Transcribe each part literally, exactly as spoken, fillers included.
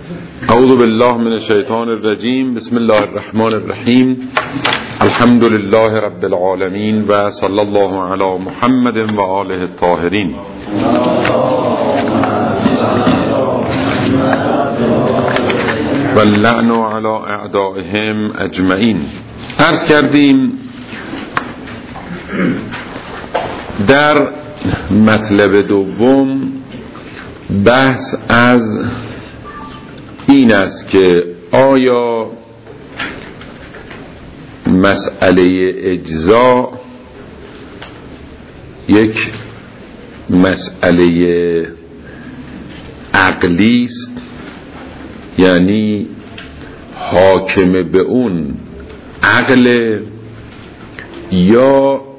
اعوذ بالله من الشیطان الرجیم. بسم الله الرحمن الرحیم. الحمد لله رب العالمین و صلی الله علی محمد و آله الطاهرین. و اللعن علی اعدائهم اجمعین. عرض کردیم در مطلب دوم بحث از این است که آیا مسئله اجزا یک مسئله عقلی است، یعنی حاکم به اون عقل، یا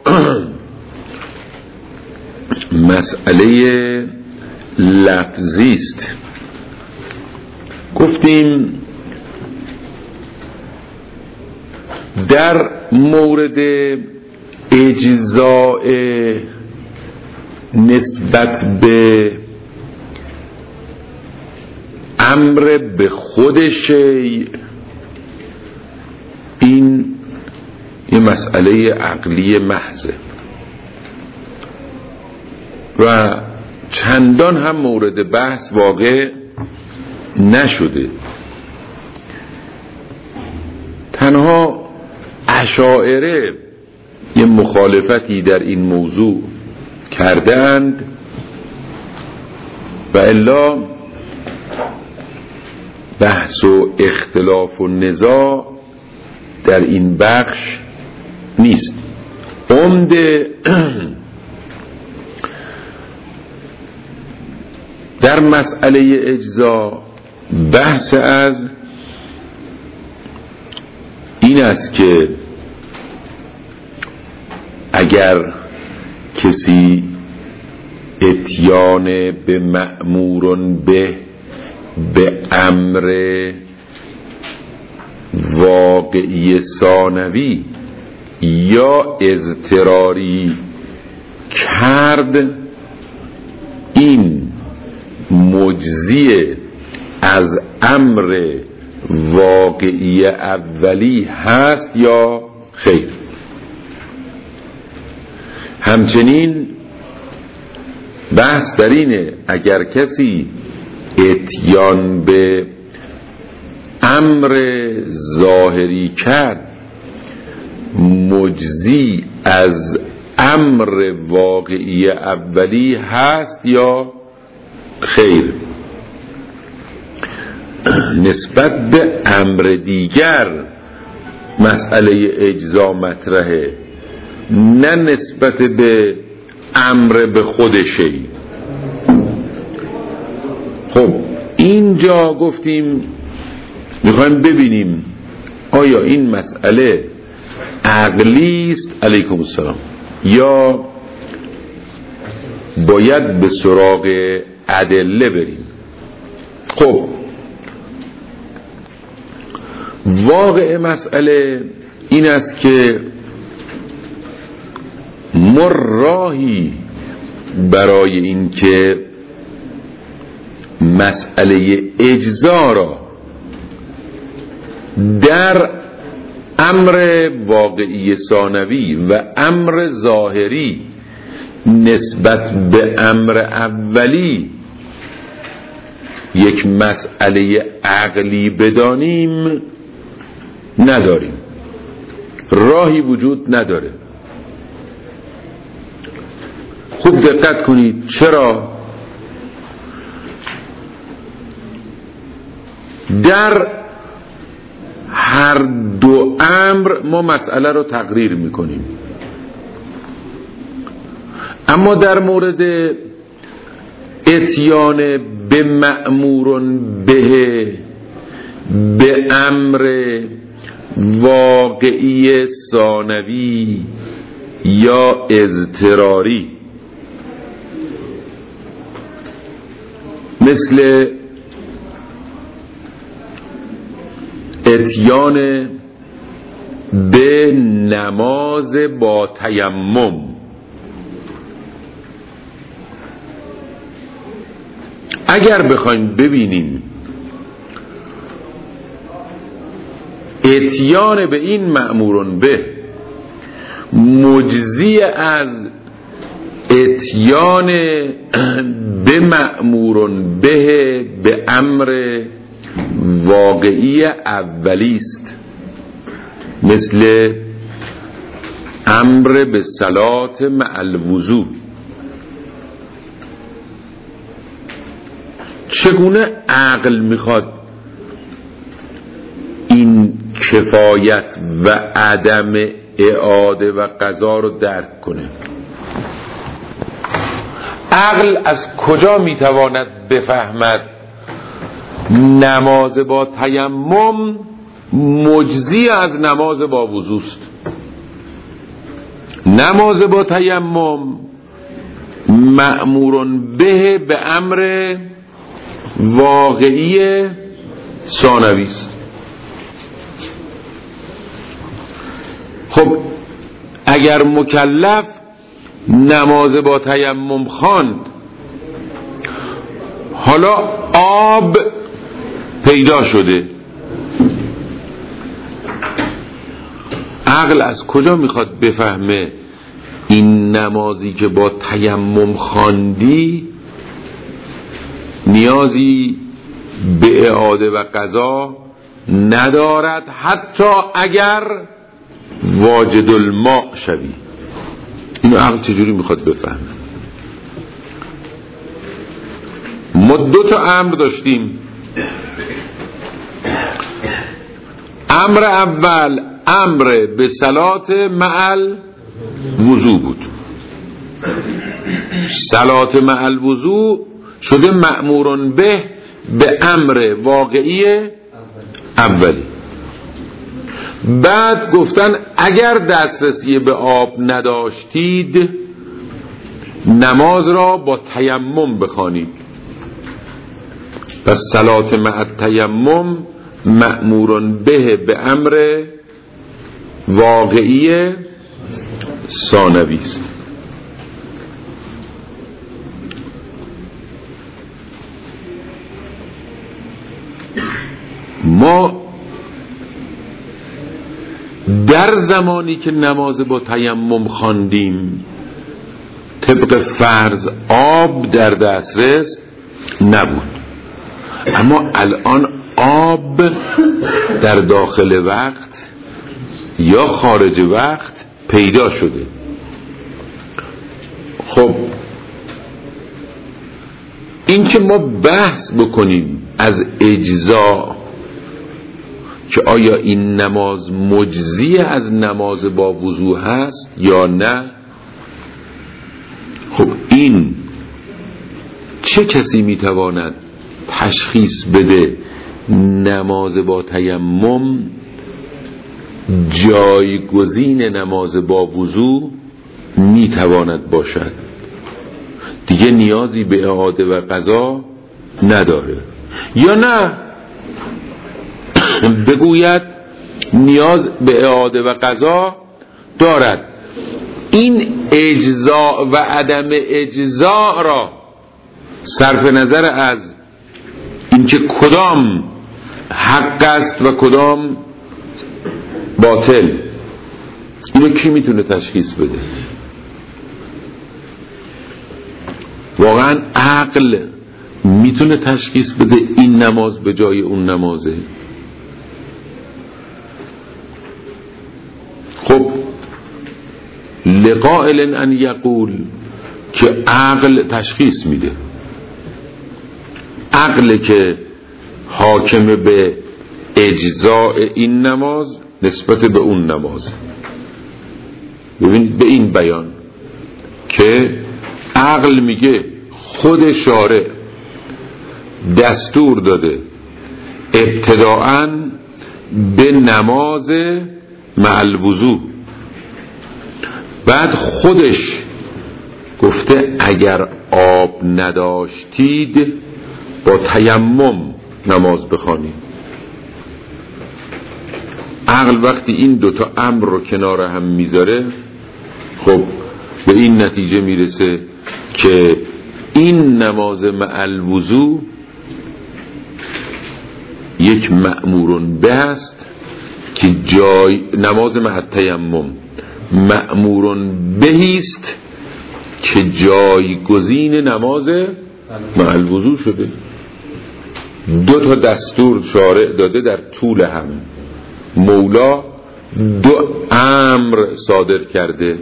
مسئله لفظی است. گفتیم در مورد اجزاء نسبت به امر به خود شیء، این یه مسئله عقلی محضه و چندان هم مورد بحث واقع نشده. تنها اشاعره یه مخالفتی در این موضوع کردند و الا بحث و اختلاف و نزاع در این بخش نیست. عمده در مسئله اجزا بحث از این است که اگر کسی اتیان به مأمورن به به امر واقعی ثانوی یا اضطراری کرد، این مجزی از امر واقعی اولی هست یا خیر. همچنین بحث در اینه اگر کسی اتیان به امر ظاهری کرد، مجزی از امر واقعی اولی هست یا خیر. نسبت به امر دیگر مسئله اجزا مطرحه، نه نسبت به امر به خود شی. خب اینجا گفتیم میخوایم ببینیم آیا این مسئله عقلی است، علیکم السلام، یا باید به سراغ ادله بریم. خب واقع مسئله این است که ما راهی برای این که مسئله اجزا را در امر واقعی ثانوی و امر ظاهری نسبت به امر اولی یک مسئله عقلی بدانیم نداریم، راهی وجود نداره. خوب دقت کنید. چرا؟ در هر دو امر ما مسئله رو تقریر میکنیم، اما در مورد اتیان به مأمور به به امر واقعی ثانوی یا اضطراری، مثل اتیان به نماز با تیمم، اگر بخوایم ببینیم اتیان به این مأمورون به مجزی از اتیان به مأمورون به به امر واقعی اولی است، مثل امر به صلات مع الوضو. چگونه عقل میخواد این کفایت و عدم اعاده و قضا رو درک کنه؟ عقل از کجا میتواند بفهمد نماز با تیمم مجزی از نماز با وضوست؟ نماز با تیمم مأمورون به به امر واقعی ثانوی است. خب اگر مکلف نماز با تیمم خواند، حالا آب پیدا شده، عقل از کجا میخواد بفهمه این نمازی که با تیمم خواندی نیازی به اعاده و قضا ندارد حتی اگر واجد الماء شوی؟ اینو عقل چجوری میخواد بفهمه؟ ما دو تا امر داشتیم. امر اول امر به صلات مع الوضو بود. صلات مع الوضو شده مأمورون به به امر واقعی اولی. بعد گفتن اگر دسترسی به آب نداشتید نماز را با تیمم بخوانید. پس صلات مع التیمم مأمورون به به امر واقعی ثانوی است. ما در زمانی که نماز با تیمم خواندیم طبق فرض آب در دسترس نبود، اما الان آب در داخل وقت یا خارج وقت پیدا شده. خب این که ما بحث بکنیم از اجزا که آیا این نماز مجزی از نماز با وضو هست یا نه، خب این چه کسی میتواند تشخیص بده نماز با تیمم جایگزین نماز با وضو میتواند باشد؟ دیگه نیازی به اعاده و قضا نداره. یا نه بگوید نیاز به اعاده و قضا دارد. این اجزا و عدم اجزا را صرف نظر از اینکه کدام حق است و کدام باطل، اینو کی میتونه تشخیص بده؟ واقعا عقل میتونه تشخیص بده این نماز به جای اون نمازه؟ خب لقائل ان یقول که عقل تشخیص میده، عقل که حاکم به اجزاء این نماز نسبت به اون نماز. ببینید به این بیان که عقل میگه خود شارع دستور داده ابتداءً به نماز مع الوضو، بعد خودش گفته اگر آب نداشتید با تیمم نماز بخوانید. عقل وقتی این دوتا امر رو کنار هم میذاره خب به این نتیجه میرسه که این نماز مع الوضو یک مأمورون به است که جای نماز مع تیمم مأمورون بهیست که جایگزین نماز مع الوضو شده. دو تا دستور شارع داده در طول هم. مولا دو امر صادر کرده.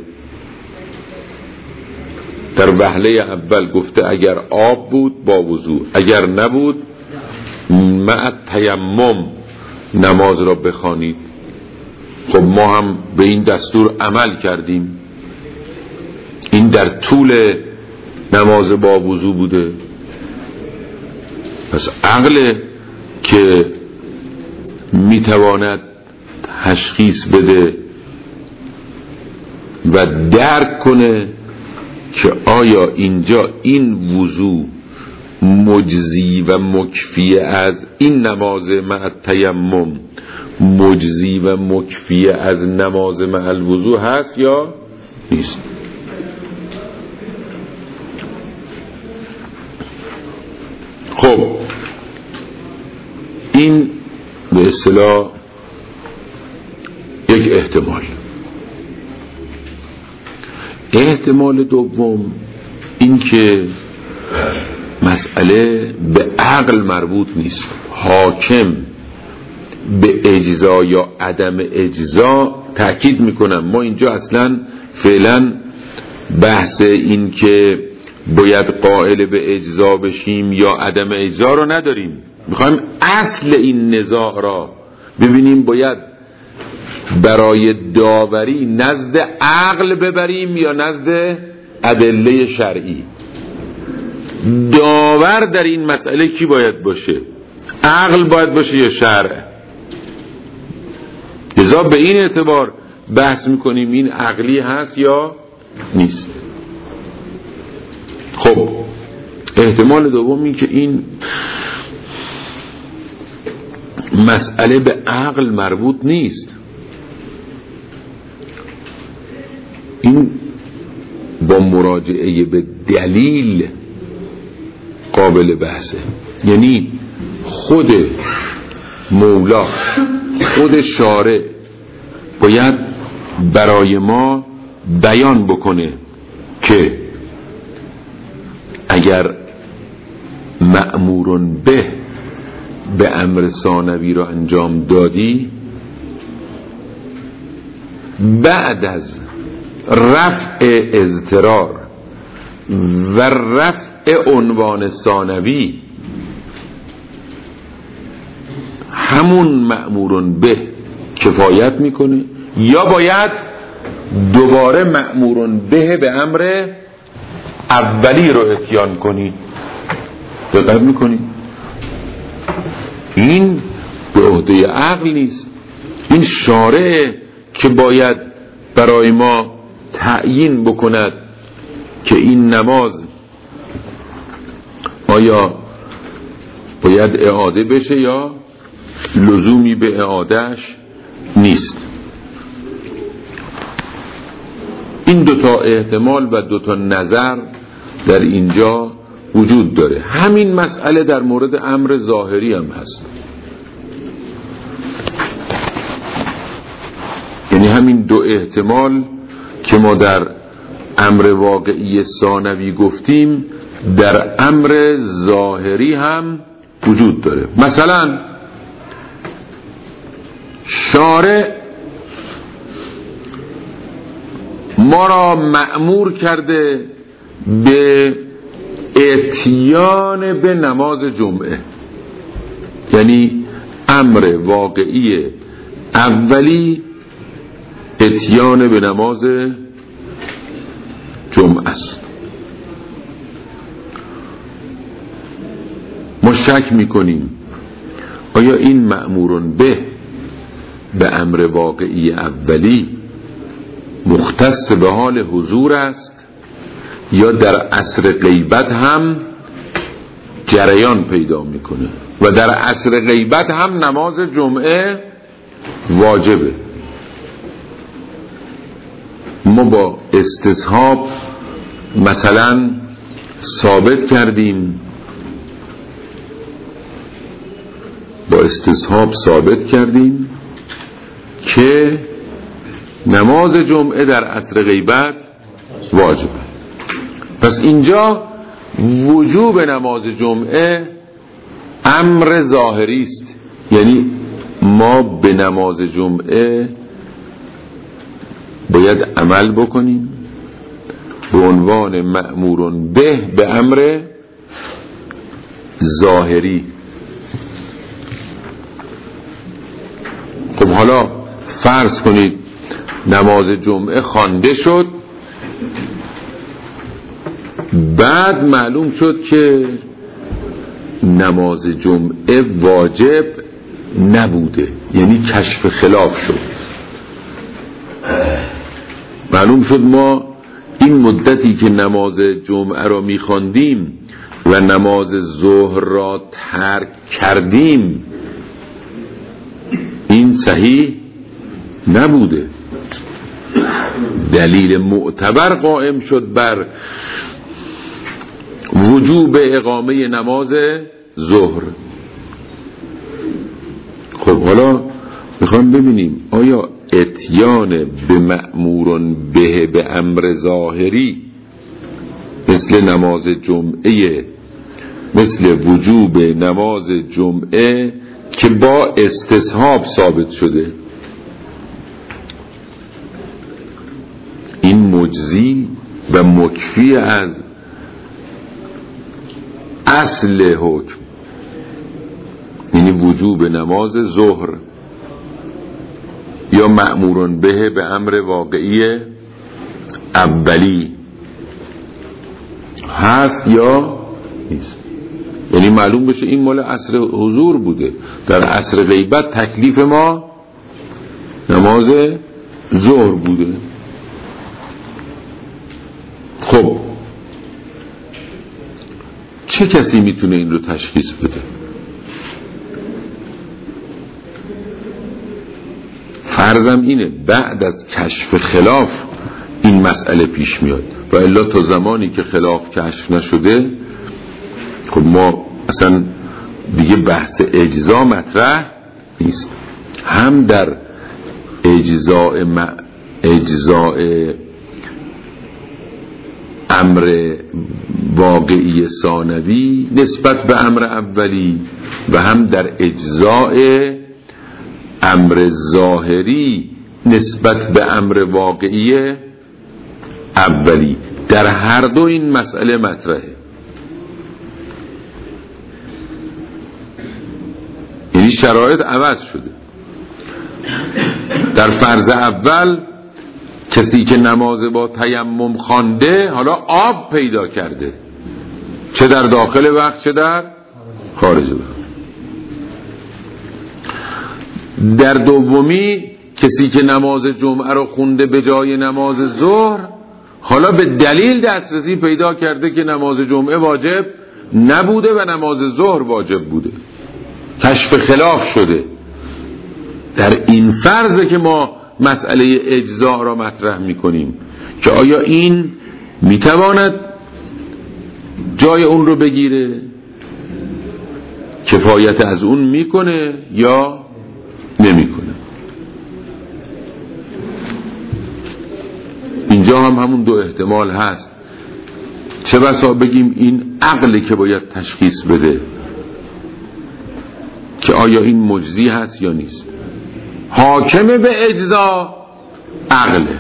در وهله اول گفته اگر آب بود با وضو، اگر نبود مع تیمم نماز را بخوانید. خب ما هم به این دستور عمل کردیم. این در طول نماز با وضو بوده. پس عقل که میتواند تشخیص بده و درک کنه که آیا اینجا این وضو مجزی و مکفی از این نماز مع تیمم مجزی و مکفی از نماز مع الوضو هست یا نیست. خب این به اصطلاح یک احتمال. احتمال دوم این که مسئله به عقل مربوط نیست، حاکم به اجزا یا عدم اجزا. تأکید میکنم ما اینجا اصلا فعلا بحث این که باید قائل به اجزا بشیم یا عدم اجزا رو نداریم. میخوایم اصل این نزاع را ببینیم باید برای داوری نزد عقل ببریم یا نزد ادله شرعی. داور در این مسئله کی باید باشه؟ عقل باید باشه یا شرع؟ لذا به این اعتبار بحث میکنیم این عقلی هست یا نیست. خب احتمال دوم این که این مسئله به عقل مربوط نیست. این با مراجعه به دلیل قابل بحثه. یعنی خود مولا، خود شارع باید برای ما بیان بکنه که اگر مأمورون به به امر ثانوی را انجام دادی، بعد از رفع اضطرار و رفع عنوان ثانوی همون مأمورون به کفایت میکنه یا باید دوباره مأمورون به به امر اولی رو اتیان کنی؟ دقت میکنی؟ این به عهده عقل نیست. این شارع که باید برای ما تعیین بکند که این نماز آیا باید اعاده بشه یا لزومی به اعادهش نیست. این دوتا احتمال و دوتا نظر در اینجا وجود داره. همین مسئله در مورد امر ظاهری هم هست. یعنی همین دو احتمال که ما در امر واقعی ثانوی گفتیم در امر ظاهری هم وجود داره. مثلا شارع ما را مأمور کرده به اتیان به نماز جمعه. یعنی امر واقعی اولی اتیان به نماز جمعه است. ما شک میکنیم آیا این مأمورون به به امر واقعی اولی مختص به حال حضور است یا در عصر غیبت هم جریان پیدا میکنه و در عصر غیبت هم نماز جمعه واجبه. ما با استصحاب مثلا ثابت کردیم با استصحاب ثابت کردیم که نماز جمعه در عصر غیبت واجبه. پس اینجا وجوب نماز جمعه امر ظاهری است، یعنی ما به نماز جمعه باید عمل بکنیم به عنوان مأمورون به به امر ظاهری. خب حالا فرض کنید نماز جمعه خوانده شد، بعد معلوم شد که نماز جمعه واجب نبوده، یعنی کشف خلاف شد. معلوم شد ما این مدتی که نماز جمعه را می‌خواندیم و نماز ظهر را ترک کردیم این صحیح نبوده. دلیل معتبر قائم شد بر وجوب اقامه نماز ظهر. خب حالا میخوام ببینیم آیا اتیان به مأمورن به به امر ظاهری مثل نماز جمعه، مثل وجوب نماز جمعه که با استصحاب ثابت شده، این مجزی و مکفی از اصل حکم، یعنی وجوب نماز ظهر یا مأمورون به به امر واقعی اولی هست یا نیست. یعنی معلوم بشه این مال عصر حضور بوده، در عصر غیبت تکلیف ما نماز ظهر بوده. خب چه کسی میتونه این رو تشخیص بده؟ فرضم اینه بعد از کشف خلاف این مسئله پیش میاد، و الا تا زمانی که خلاف کشف نشده خب ما اصلا دیگه بحث اجزا مطرح نیست. هم در اجزاء م... اجزاء امر واقعی ثانوی نسبت به امر اولی و هم در اجزاء امر ظاهری نسبت به امر واقعی اولی، در هر دو این مسئله مطرحه. یعنی شرایط عوض شده. در فرض اول کسی که نماز با تیمم خوانده حالا آب پیدا کرده، چه در داخل وقت چه در خارج وقت. در دومی کسی که نماز جمعه رو خونده به جای نماز ظهر حالا به دلیل دسترسی پیدا کرده که نماز جمعه واجب نبوده و نماز ظهر واجب بوده، کشف خلاف شده. در این فرضه که ما مسئله اجزا را مطرح میکنیم که آیا این میتواند جای اون رو بگیره، کفایت از اون میکنه یا نمیکنه. اینجا هم همون دو احتمال هست. چه بسا بگیم این عقلی که باید تشخیص بده که آیا این مجزی هست یا نیست. حاکم به اجزا عقله.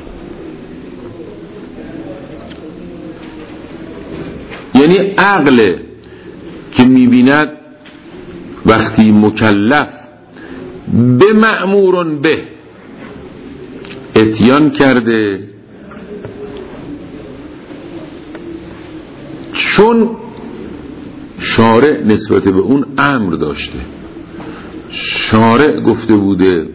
یعنی عقله که میبیند وقتی مکلف به مأمورن به اتیان کرده، چون شارع نسبت به اون امر داشته، شارع گفته بوده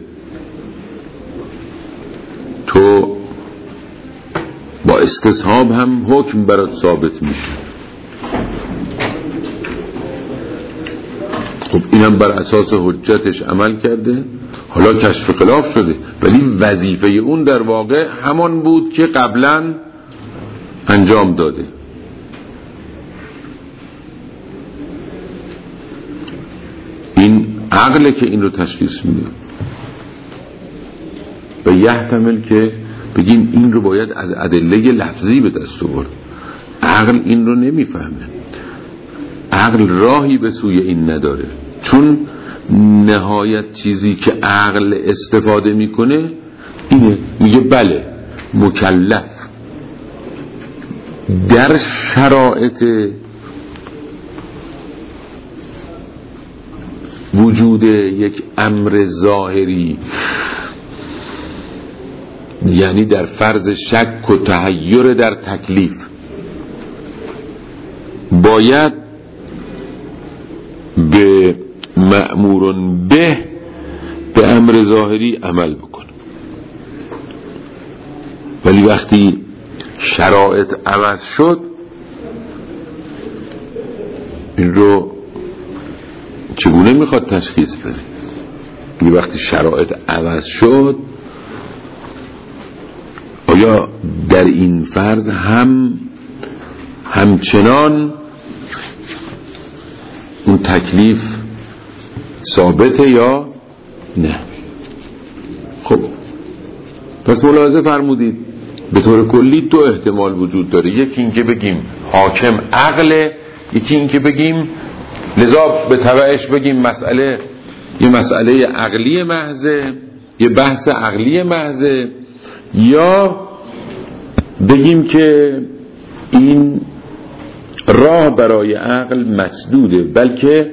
تو با استصحاب هم حکم برات ثابت میشه. خب اینم بر اساس حجتش عمل کرده، حالا کشف خلاف شده، ولی وظیفه اون در واقع همان بود که قبلا انجام داده. این عقله که این رو تشخیص میده. و یحتمل که بگیم این رو باید از ادله لفظی به دست آورد. عقل این رو نمیفهمه، عقل راهی به سوی این نداره، چون نهایت چیزی که عقل استفاده میکنه اینه، میگه بله مکلف در شرایط وجود یک امر ظاهری، یعنی در فرض شک و تحیر در تکلیف، باید به مأمورن به به امر ظاهری عمل بکنه. ولی وقتی شرایط عوض شد، این رو چگونه میخواد تشخیص بده؟ وقتی شرایط عوض شد، آیا در این فرض هم همچنان اون تکلیف ثابته یا نه؟ خب پس ملاحظه فرمودید به طور کلی دو احتمال وجود داره، یکی این که بگیم حاکم عقله، یکی این که بگیم لذا به تبعش بگیم مسئله یه مسئله عقلی محضه، یه بحث عقلی محضه، یا بگیم که این راه برای عقل مسدوده، بلکه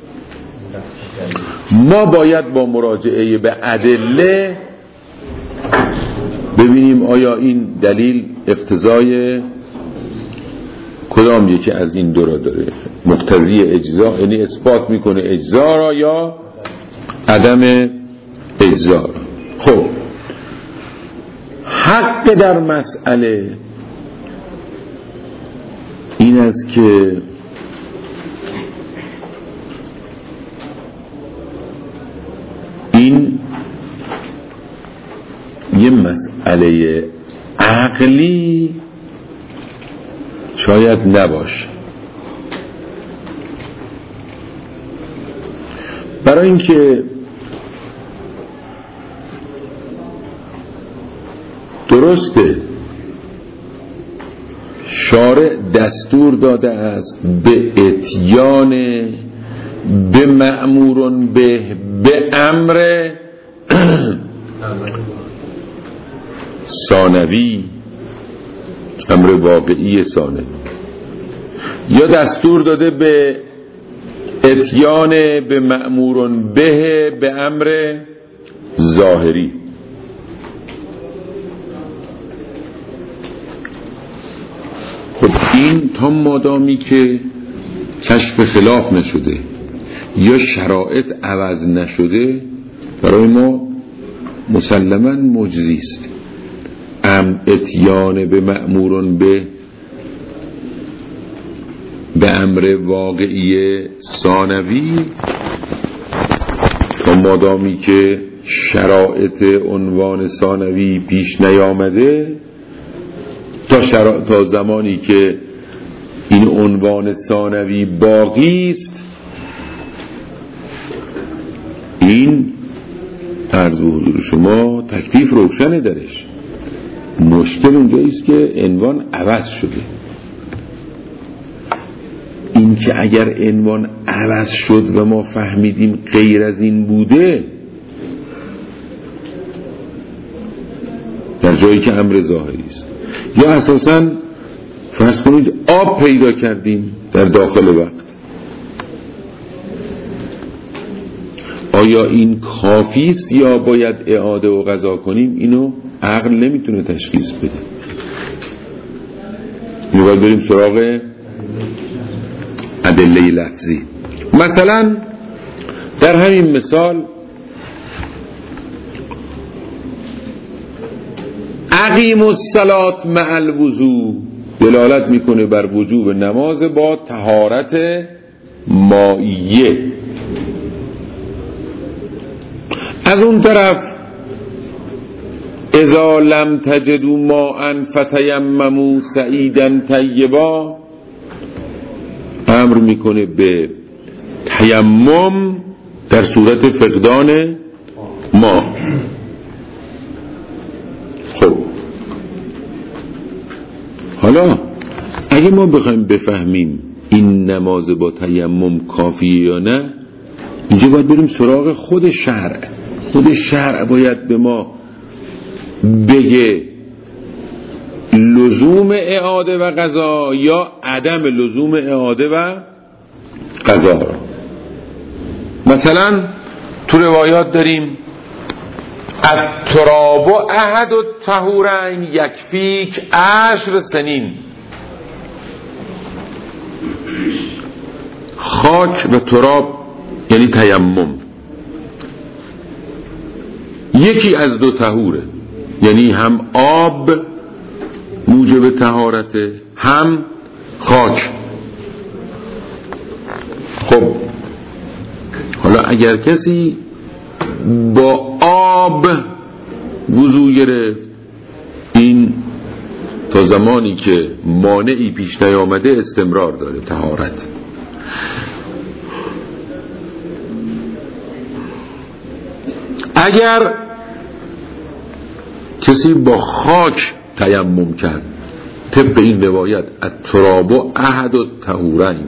ما باید با مراجعه به ادله ببینیم آیا این دلیل اقتضای کدام یکی از این دو را داره، مقتضی اجزا، یعنی اثبات میکنه اجزا را یا عدم اجزا را. خب حق در مسئله این است که این یه مسئله عقلی شاید نباشه، برای اینکه درسته شارع دستور داده است به اتیان به مأمورن به به امر ثانوی، امر واقعی ثانوی، یا دستور داده به اتیان به مأمورن به به امر ظاهری. خب این تا مادامی که کشف خلاف نشده یا شرایط عوض نشده برای ما مسلماً معجزی است. ام اتیان به مأمورن به به امر واقعی ثانوی، تا مادامی که شرایط عنوان ثانوی پیش نیامده، تا, شرا... تا زمانی که این عنوان ثانوی باقی است، این عرض به حضور شما تکلیف روشنه درش. مشکل اونجایی است که عنوان عوض شده. این که اگر عنوان عوض شد و ما فهمیدیم غیر از این بوده، در جایی که امر ظاهری است، یا اساساً فرض کنید آب پیدا کردیم در داخل وقت، آیا این کافی است یا باید اعاده و قضا کنیم؟ اینو عقل نمیتونه تشخیص بده. اینو باید بریم سراغ ادله لفظی. مثلا در همین مثال اقیم الصلاة مع الوضوء دلالت میکنه بر وجوب نماز با طهارت مائیه. از اون طرف اذا لم تجدوا ماء فتیمموا صعیدا طیبا امر میکنه به تیمم در صورت فقدان ما. حالا اگه ما بخوایم بفهمیم این نماز با تیمم کافیه یا نه، اینجا باید بریم سراغ خود شرع. خود شرع باید به ما بگه لزوم اعاده و قضا یا عدم لزوم اعاده و قضا را. مثلا تو روایات داریم التراب احد الطهورین یکفیک عشر سنین. خاک و تراب یعنی تیمم یکی از دو طهوره، یعنی هم آب موجب طهارته هم خاک. خب حالا اگر کسی با آب وضو گرفت، این تا زمانی که مانعی پیش نیامده استمرار داره طهارت. اگر کسی با خاک تیمم کرد، طبق این روایت التراب احد الطهورین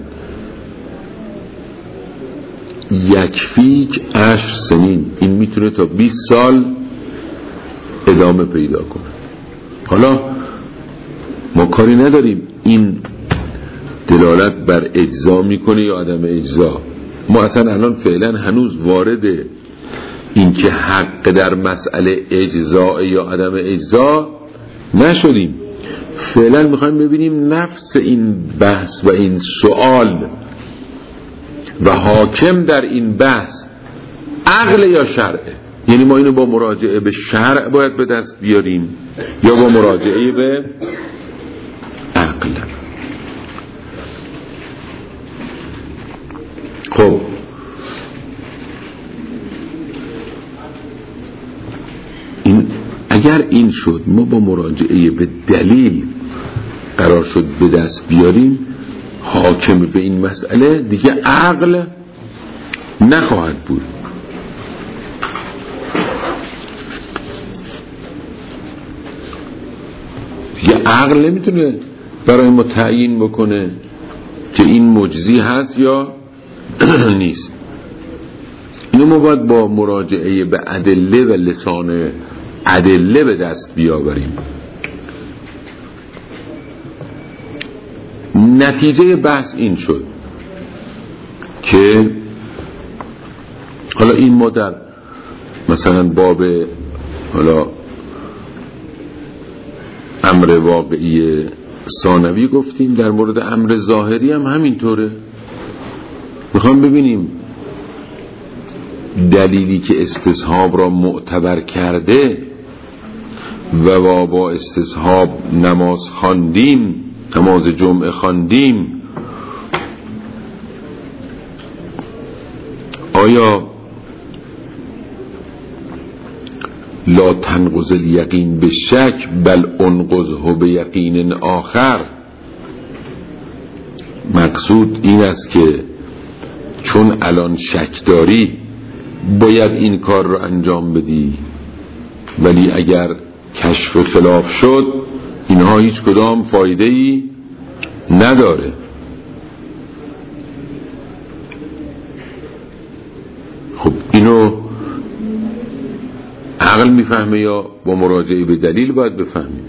یکفیک عشر سنین، این میتونه تا بیست سال ادامه پیدا کنه. حالا ما کاری نداریم این دلالت بر اجزا میکنه یا عدم اجزا. ما اصلا الان فعلا هنوز وارد این که حق در مسئله اجزا یا عدم اجزا نشدیم. فعلا میخوایم ببینیم نفس این بحث و این سوال و حاکم در این بحث عقل یا شرعه. یعنی ما اینو با مراجعه به شرع باید به دست بیاریم یا با مراجعه به عقل. خب این اگر این شد ما با مراجعه به دلیل قرار شد به دست بیاریم، حاکم به این مسئله دیگه عقل نخواهد بود. دیگه عقل نمیتونه برای ما تعیین بکنه که این مجزی هست یا نیست. اینو ما باید با مراجعه به ادله و لسان ادله به دست بیاوریم. نتیجه بحث این شد که حالا این ما در مثلا باب حالا امر واقعی ثانوی گفتیم، در مورد امر ظاهری هم همینطوره. میخوام ببینیم دلیلی که استصحاب را معتبر کرده و با استصحاب نماز خواندیم، نماز جمعه خواندیم، آیا لا تنقض الیقین به شک بل انقضه به یقین آخر؟ مقصود این است که چون الان شک داری باید این کار رو انجام بدی، ولی اگر کشف خلاف شد اینها هیچ کدام فایده ای نداره. خب اینو عقل میفهمه یا با مراجعه به دلیل باید بفهمیم؟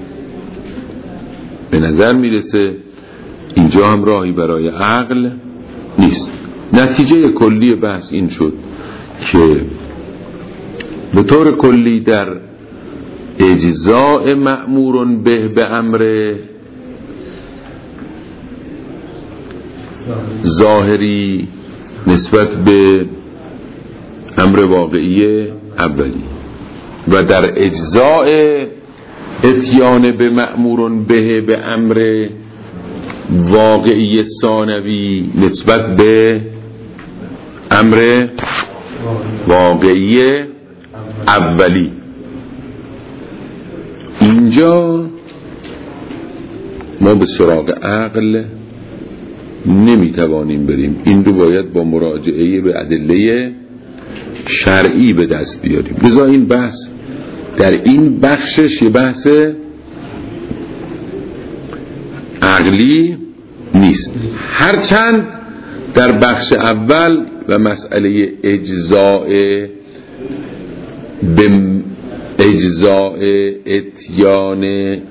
به نظر میرسه اینجا هم راهی برای عقل نیست. نتیجه کلی بحث این شد که به طور کلی در اجزاء مأمور به به امر ظاهری نسبت به امر واقعی اولی و در اجزاء اتیان به مأمور به به امر واقعی ثانوی نسبت به امر واقعی اولی، اینجا ما به سراغ عقل نمیتوانیم بریم. این رو باید با مراجعه به ادله شرعی به دست بیاریم. لذا این بحث در این بخشش یه بحث عقلی نیست. هرچند در بخش اول و مسئله اجزاء به اجزاء اتیان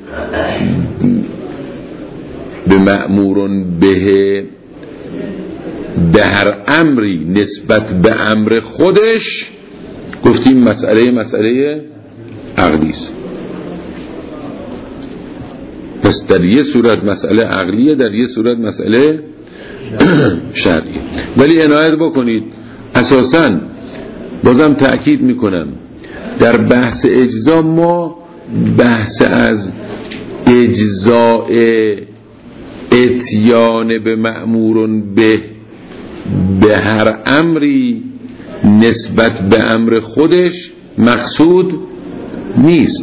به مأمور به به هر امری نسبت به امر خودش گفتیم مسئله مسئله عقلی است. پس در یه صورت مسئله عقلیه، در یه صورت مسئله شرعی. ولی عنایت بکنید اساساً بازم تأکید میکنم در بحث اجزا ما بحث از اجزاء اتیان به مأمور به به هر امری نسبت به امر خودش مقصود نیست.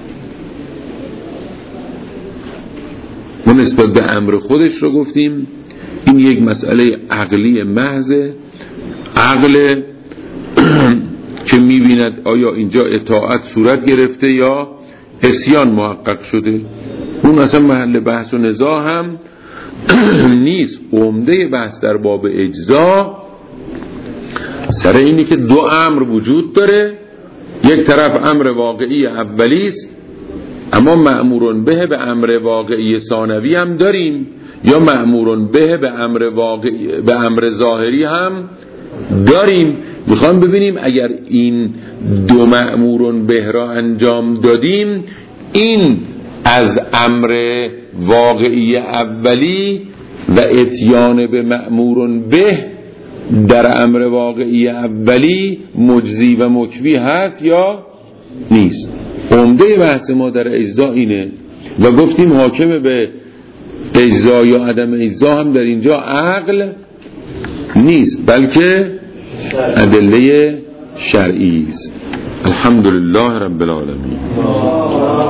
ما نسبت به امر خودش رو گفتیم این یک مسئله عقلی محضه، عقل که میبیند آیا اینجا اطاعت صورت گرفته یا عصیان محقق شده. اون اصلا محل بحث و نزاع هم نیست. عمده بحث در باب اجزا سر اینی که دو امر وجود داره، یک طرف امر واقعی اولی است اما مأمورون به به امر واقعی ثانوی هم داریم، یا مأمورون به به امر واقعی به امر ظاهری هم داریم. میخوام ببینیم اگر این دو مأمورون به را انجام دادیم، این از امر واقعی اولی و اتیان به مأمورون به در امر واقعی اولی مجزی و مکوی هست یا نیست. عمده بحث ما در اجزا اینه و گفتیم حاکم به اجزا یا عدم اجزا هم در اینجا عقل نیست بلکه ادله شرعی است. الحمدلله رب العالمین.